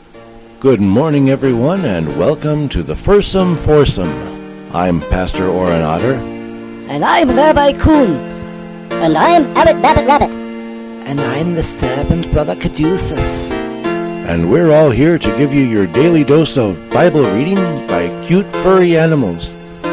Good morning, everyone, and welcome to the Fursome Foursome. I'm Pastor Oren Otter. And I'm Rabbi Kuhn. And I'm Abbot Babbitt Rabbit. And I'm the Serpent Brother Caduceus. And we're all here to give you your daily dose of Bible reading by cute furry animals.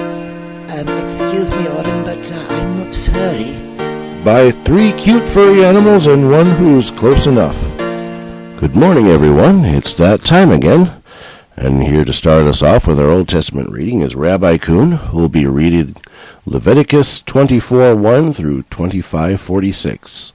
Excuse me, Oren, but I'm not furry. By 3 cute furry animals and one who's close enough. Good morning, everyone. It's that time again. And here to start us off with our Old Testament reading is Rabbi Kuhn, who will be reading Leviticus 24:1 through 25:46.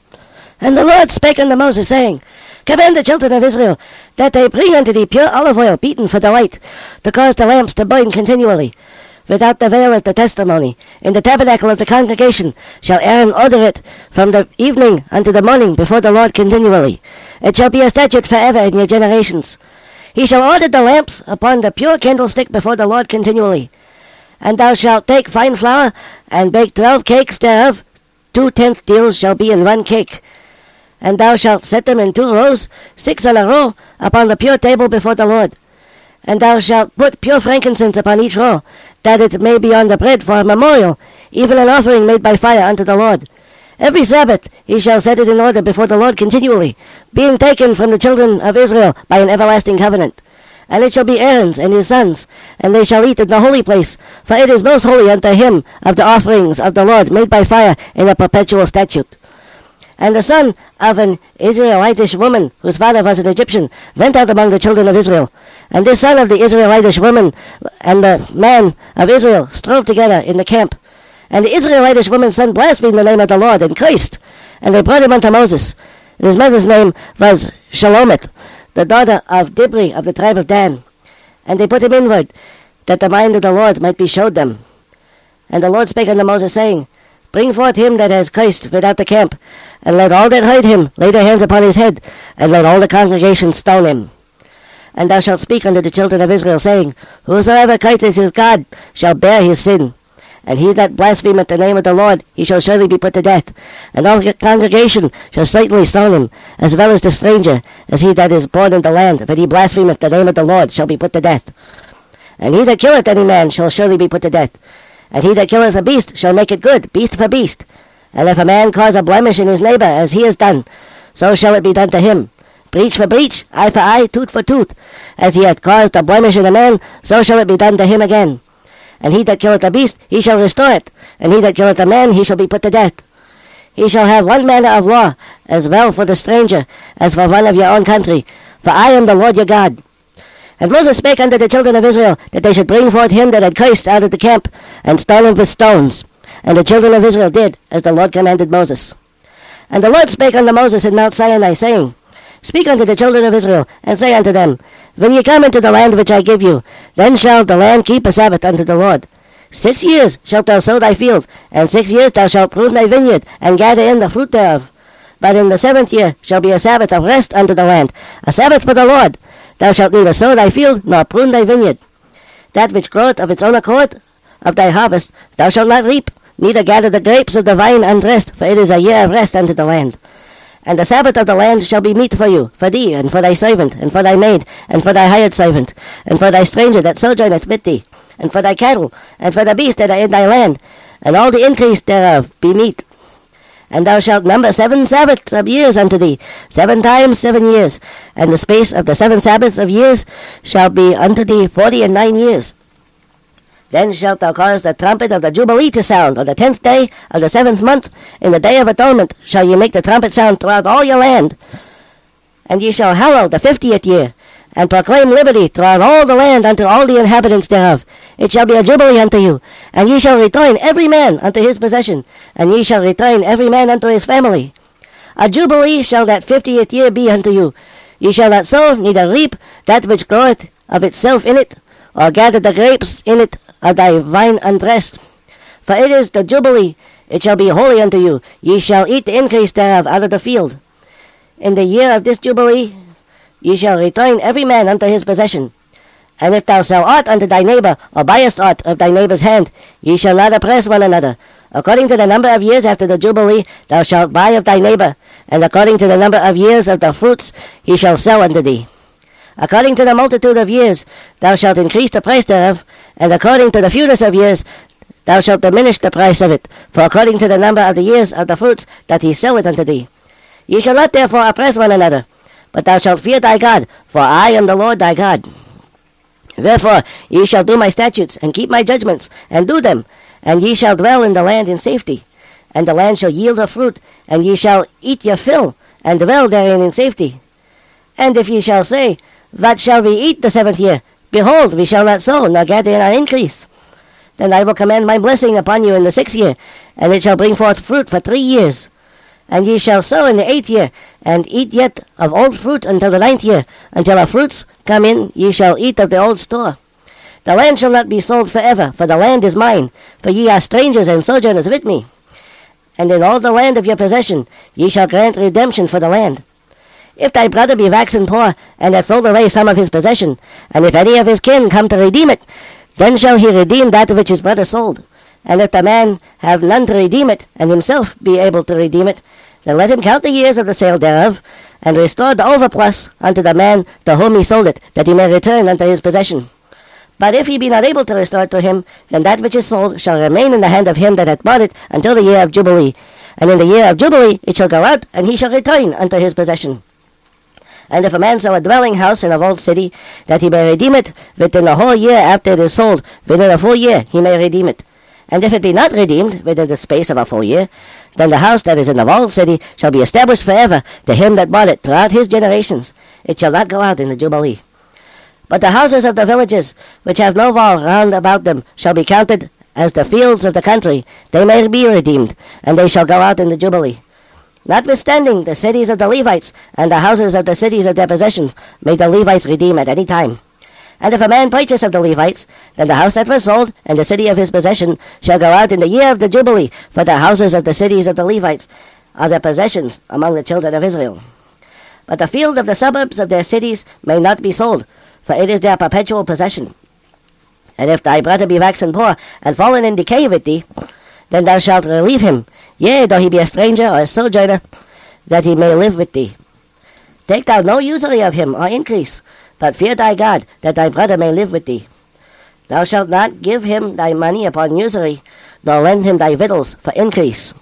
And the Lord spake unto Moses, saying, Command the children of Israel that they bring unto thee pure olive oil beaten for the light, to cause the lamps to burn continually. Without the veil of the testimony, in the tabernacle of the congregation, shall Aaron order it from the evening unto the morning before the Lord continually. It shall be a statute forever in your generations. He shall order the lamps upon the pure candlestick before the Lord continually. And thou shalt take fine flour, and bake 12 cakes thereof. 2/10 deals shall be in 1 cake. And thou shalt set them in 2 rows, 6 on a row, upon the pure table before the Lord. And thou shalt put pure frankincense upon each row, that it may be on the bread for a memorial, even an offering made by fire unto the Lord. Every Sabbath he shall set it in order before the Lord continually, being taken from the children of Israel by an everlasting covenant. And it shall be Aaron's and his sons, and they shall eat in the holy place, for it is most holy unto him of the offerings of the Lord made by fire in a perpetual statute. And the son of an Israelitish woman, whose father was an Egyptian, went out among the children of Israel. And this son of the Israelitish woman and the man of Israel strove together in the camp. And the Israelitish woman's son blasphemed the name of the Lord and cursed. And they brought him unto Moses. And his mother's name was Shalomit, the daughter of Dibri of the tribe of Dan. And they put him inward, that the mind of the Lord might be showed them. And the Lord spake unto Moses, saying, Bring forth him that has cursed without the camp, and let all that heard him lay their hands upon his head, and let all the congregation stone him. And thou shalt speak unto the children of Israel, saying, Whosoever curses his God shall bear his sin. And he that blasphemeth the name of the Lord, he shall surely be put to death. And all the congregation shall certainly stone him, as well as the stranger, as he that is born in the land, that he blasphemeth the name of the Lord, shall be put to death. And he that killeth any man shall surely be put to death. And he that killeth a beast shall make it good, beast for beast. And if a man cause a blemish in his neighbor, as he has done, so shall it be done to him. Breach for breach, eye for eye, tooth for tooth. As he hath caused a blemish in a man, so shall it be done to him again. And he that killeth a beast, he shall restore it. And he that killeth a man, he shall be put to death. He shall have one manner of law, as well for the stranger, as for one of your own country. For I am the Lord your God. And Moses spake unto the children of Israel, that they should bring forth him that had cursed out of the camp, and stone him with stones. And the children of Israel did, as the Lord commanded Moses. And the Lord spake unto Moses in Mount Sinai, saying, Speak unto the children of Israel, and say unto them, When ye come into the land which I give you, then shall the land keep a Sabbath unto the Lord. 6 years shalt thou sow thy field, and 6 years thou shalt prune thy vineyard, and gather in the fruit thereof. But in the 7th year shall be a Sabbath of rest unto the land, a Sabbath for the Lord. Thou shalt neither sow thy field, nor prune thy vineyard. That which groweth of its own accord of thy harvest thou shalt not reap, neither gather the grapes of the vine undressed, for it is a year of rest unto the land. And the Sabbath of the land shall be meat for you, for thee, and for thy servant, and for thy maid, and for thy hired servant, and for thy stranger that sojourneth with thee, and for thy cattle, and for the beasts that are in thy land, and all the increase thereof be meat. And thou shalt number 7 Sabbaths of years unto thee, 7 times 7 years, and the space of the 7 Sabbaths of years shall be unto thee 49 years. Then shalt thou cause the trumpet of the Jubilee to sound, on the 10th day of the 7th month, in the day of atonement shall ye make the trumpet sound throughout all your land. And ye shall hallow the 50th year, and proclaim liberty throughout all the land unto all the inhabitants thereof. It shall be a jubilee unto you, and ye shall return every man unto his possession, and ye shall return every man unto his family. A jubilee shall that 50th year be unto you. Ye shall not sow, neither reap that which groweth of itself in it, or gather the grapes in it of thy vine undressed. For it is the jubilee, it shall be holy unto you. Ye shall eat the increase thereof out of the field. In the year of this jubilee ye shall return every man unto his possession. And if thou sell aught unto thy neighbor, or buyest aught of thy neighbor's hand, ye shall not oppress one another. According to the number of years after the Jubilee, thou shalt buy of thy neighbor, and according to the number of years of the fruits he shall sell unto thee. According to the multitude of years thou shalt increase the price thereof, and according to the fewness of years thou shalt diminish the price of it, for according to the number of the years of the fruits that he selleth unto thee. Ye shall not therefore oppress one another, but thou shalt fear thy God, for I am the Lord thy God. Wherefore ye shall do my statutes, and keep my judgments, and do them, and ye shall dwell in the land in safety. And the land shall yield her fruit, and ye shall eat your fill, and dwell therein in safety. And if ye shall say, What shall we eat the 7th year? Behold, we shall not sow, nor gather in our increase. Then I will command my blessing upon you in the 6th year, and it shall bring forth fruit for 3 years. And ye shall sow in the 8th year, and eat yet of old fruit until the 9th year. Until our fruits come in, ye shall eat of the old store. The land shall not be sold forever, for the land is mine, for ye are strangers and sojourners with me. And in all the land of your possession ye shall grant redemption for the land. If thy brother be waxen poor, and hath sold away some of his possession, and if any of his kin come to redeem it, then shall he redeem that which his brother sold. And if the man have none to redeem it, and himself be able to redeem it, then let him count the years of the sale thereof, and restore the overplus unto the man to whom he sold it, that he may return unto his possession. But if he be not able to restore it to him, then that which is sold shall remain in the hand of him that hath bought it until the year of Jubilee. And in the year of Jubilee it shall go out, and he shall return unto his possession. And if a man sell a dwelling house in a walled city, that he may redeem it within a whole year after it is sold, within a full year he may redeem it. And if it be not redeemed within the space of a full year, then the house that is in the walled city shall be established forever to him that bought it throughout his generations. It shall not go out in the Jubilee. But the houses of the villages, which have no wall round about them, shall be counted as the fields of the country. They may be redeemed, and they shall go out in the Jubilee. Notwithstanding, the cities of the Levites and the houses of the cities of their possessions may the Levites redeem at any time. And if a man purchase of the Levites, then the house that was sold and the city of his possession shall go out in the year of the Jubilee, for the houses of the cities of the Levites are their possessions among the children of Israel. But the field of the suburbs of their cities may not be sold, for it is their perpetual possession. And if thy brother be waxen poor, and fallen in decay with thee, then thou shalt relieve him, yea, though he be a stranger or a sojourner, that he may live with thee. Take thou no usury of him, or increase, but fear thy God, that thy brother may live with thee. Thou shalt not give him thy money upon usury, nor lend him thy victuals for increase.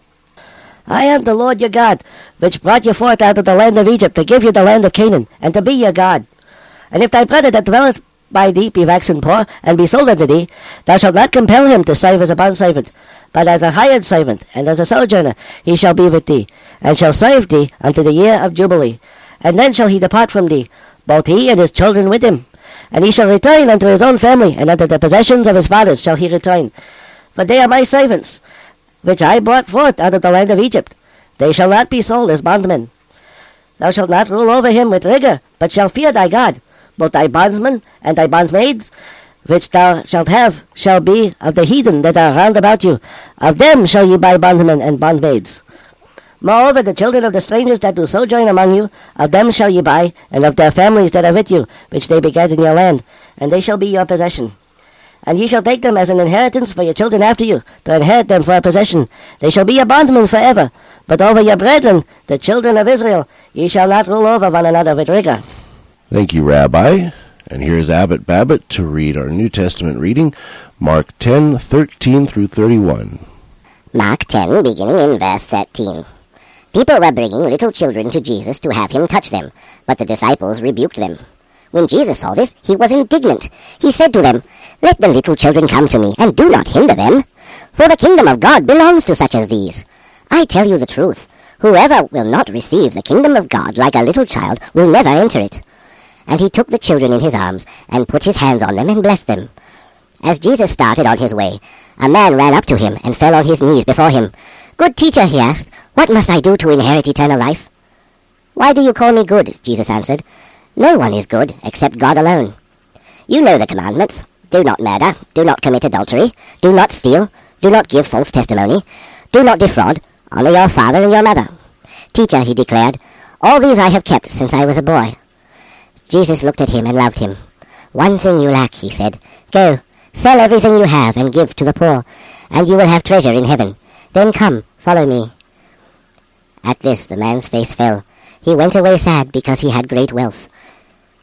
I am the Lord your God, which brought you forth out of the land of Egypt, to give you the land of Canaan, and to be your God. And if thy brother that dwelleth by thee be waxen poor, and be sold unto thee, thou shalt not compel him to serve as a bondservant, but as a hired servant, and as a sojourner he shall be with thee, and shall serve thee unto the year of Jubilee. And then shall he depart from thee, both he and his children with him. And he shall return unto his own family, and unto the possessions of his fathers shall he return. For they are my servants, which I brought forth out of the land of Egypt. They shall not be sold as bondmen. Thou shalt not rule over him with rigor, but shalt fear thy God. Both thy bondsmen and thy bondmaids, which thou shalt have, shall be of the heathen that are round about you. Of them shall ye buy bondmen and bondmaids. Moreover, the children of the strangers that do sojourn among you, of them shall ye buy, and of their families that are with you, which they begat in your land, and they shall be your possession. And ye shall take them as an inheritance for your children after you, to inherit them for a possession. They shall be your bondmen forever. But over your brethren, the children of Israel, ye shall not rule over one another with rigor. Thank you, Rabbi. And here's Abbot Babbitt to read our New Testament reading, Mark 10:13 through 31. Mark 10, beginning in verse 13. People were bringing little children to Jesus to have him touch them, but the disciples rebuked them. When Jesus saw this, he was indignant. He said to them, Let the little children come to me, and do not hinder them, for the kingdom of God belongs to such as these. I tell you the truth, whoever will not receive the kingdom of God like a little child will never enter it. And he took the children in his arms, and put his hands on them, and blessed them. As Jesus started on his way, a man ran up to him, and fell on his knees before him. Good teacher, he asked, what must I do to inherit eternal life? Why do you call me good? Jesus answered. No one is good, except God alone. You know the commandments. Do not murder, do not commit adultery, do not steal, do not give false testimony, do not defraud, honor your father and your mother. Teacher, he declared, all these I have kept since I was a boy. Jesus looked at him and loved him. One thing you lack, he said. Go, sell everything you have and give to the poor, and you will have treasure in heaven. Then come, follow me. At this the man's face fell. He went away sad because he had great wealth.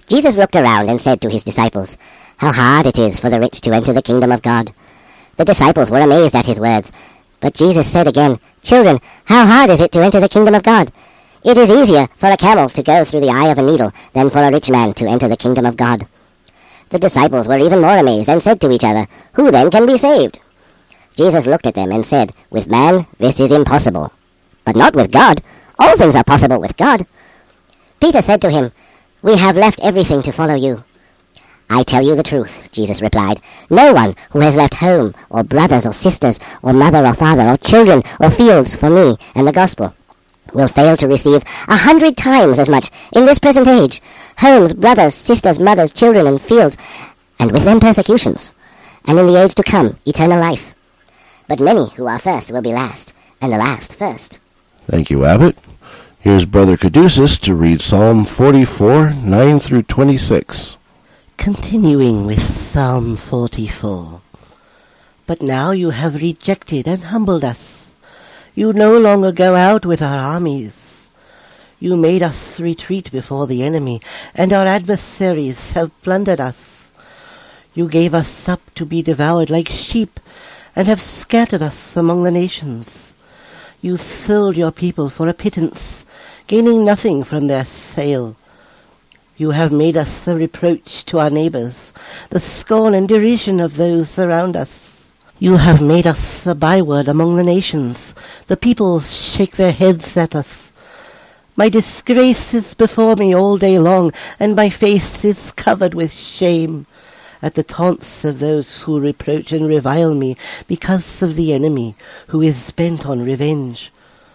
Jesus looked around and said to his disciples, "How hard it is for the rich to enter the kingdom of God." The disciples were amazed at his words. But Jesus said again, "Children, how hard is it to enter the kingdom of God? It is easier for a camel to go through the eye of a needle than for a rich man to enter the kingdom of God." The disciples were even more amazed and said to each other, "Who then can be saved?" Jesus looked at them and said, "With man this is impossible, but not with God. All things are possible with God." Peter said to him, "We have left everything to follow you." "I tell you the truth," Jesus replied. "No one who has left home, or brothers or sisters, or mother or father, or children, or fields for me and the gospel, will fail to receive 100 times as much in this present age, homes, brothers, sisters, mothers, children, and fields, and with them persecutions, and in the age to come eternal life. But many who are first will be last, and the last first." Thank you, Abbott. Here's Brother Caduceus to read Psalm 44, 9 through 26. Continuing with Psalm 44. But now you have rejected and humbled us. You no longer go out with our armies. You made us retreat before the enemy, and our adversaries have plundered us. You gave us up to be devoured like sheep, and have scattered us among the nations. You sold your people for a pittance, gaining nothing from their sale. You have made us a reproach to our neighbors, the scorn and derision of those around us. You have made us a byword among the nations. The peoples shake their heads at us. My disgrace is before me all day long, and my face is covered with shame at the taunts of those who reproach and revile me because of the enemy who is bent on revenge.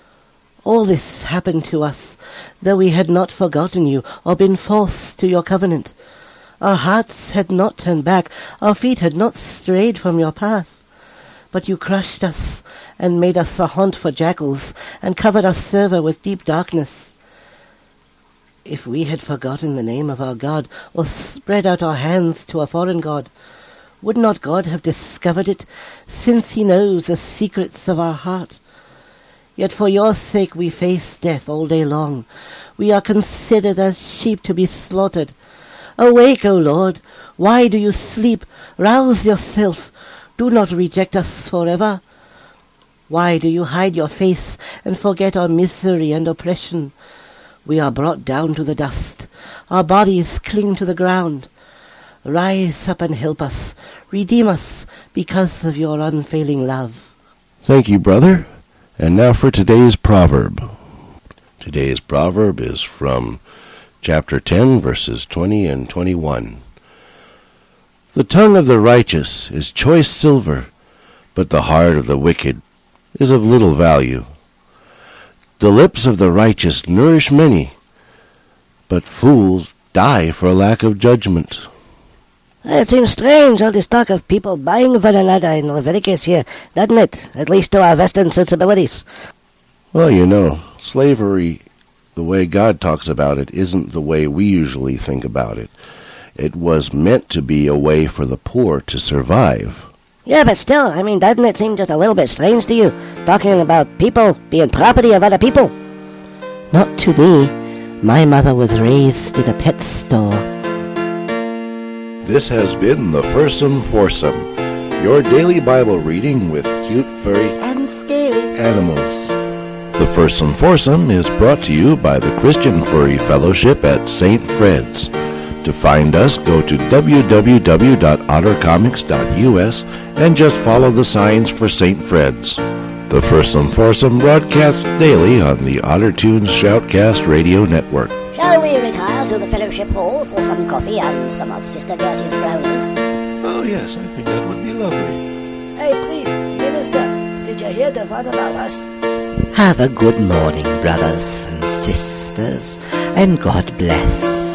All this happened to us, though we had not forgotten you or been false to your covenant. Our hearts had not turned back, our feet had not strayed from your path. But you crushed us and made us a haunt for jackals, and covered us over with deep darkness. If we had forgotten the name of our God, or spread out our hands to a foreign god, would not God have discovered it, since he knows the secrets of our heart? Yet for your sake we face death all day long. We are considered as sheep to be slaughtered. Awake, O Lord! Why do you sleep? Rouse yourself. Do not reject us forever. Why do you hide your face and forget our misery and oppression? We are brought down to the dust. Our bodies cling to the ground. Rise up and help us. Redeem us because of your unfailing love. Thank you, brother. And now for today's proverb. Today's proverb is from chapter 10, verses 20 and 21. The tongue of the righteous is choice silver, but the heart of the wicked is of little value. The lips of the righteous nourish many, but fools die for lack of judgment. It seems strange, all this talk of people buying one another in Leviticus here, doesn't it? At least to our Western sensibilities. Well, you know, slavery, the way God talks about it, isn't the way we usually think about it. It was meant to be a way for the poor to survive. Yeah, but still, I mean, doesn't it seem just a little bit strange to you, talking about people being property of other people? Not to me. My mother was raised in a pet store. This has been the Fursome Foursome, your daily Bible reading with cute, furry, And scaly. animals. The Fursome Foursome is brought to you by the Christian Furry Fellowship at St. Fred's. To find us, go to www.ottercomics.us and just follow the signs for St. Fred's. The Fursome Foursome broadcasts daily on the OtterTunes Shoutcast Radio Network. Shall we retire to the fellowship hall for some coffee and some of Sister Gertie's brownies? Oh, yes, I think that would be lovely. Hey, please, Minister, did you hear the one about us? Have a good morning, brothers and sisters, and God bless.